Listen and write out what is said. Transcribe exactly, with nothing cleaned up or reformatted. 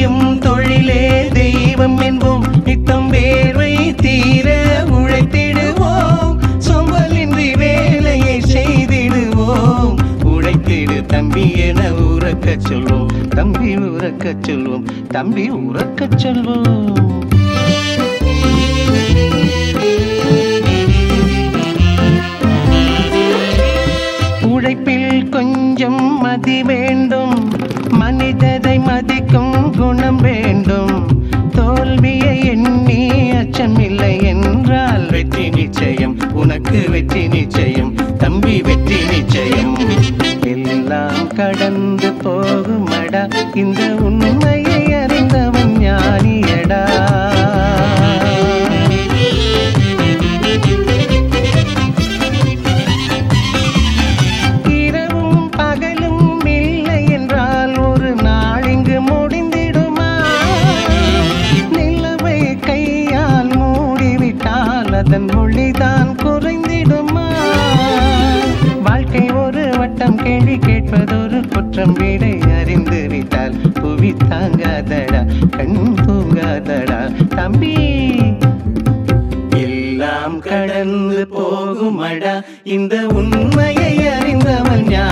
செய்யும் தொழிலே தெய்வம் என்போம். நித்தம் வேர்வை தீர உழைத்திடுவோம். சோம்பலின்றி வேலையை செய்திடுவோம். உழைத்திடு தம்பி என உறக்கச் சொல்வோம். தம்பி உறக்கச் சொல்வோம். தம்பி உறக்கச் சொல்வோம். உழைப்பில் கொஞ்சம் மதி வேண்டும். மனிதரை மதிக்கும் குணம் வேண்டும். தோல்வியை எண்ணி அச்சமில்லை என்றால் வெற்றி நிச்சயம். உனக்கு வெற்றி நிச்சயம் தம்பி, வெற்றி நிச்சயம். எல்லாம் கடந்து போகுமடா, இந்த உண்மையை அறிந்தவன் ஞானியடா. அதன் மொழிதான் குறைந்திடுமா? வாழ்க்கை ஒரு வட்டம், கேள்வி கேட்பதொரு குற்றம். வீடை அறிந்து விட்டால் புவி தாங்காதடா, கண் தூங்காதடா தம்பி. எல்லாம் கடந்து போகுமடா, இந்த உண்மையை அறிந்தவன் ஞானி.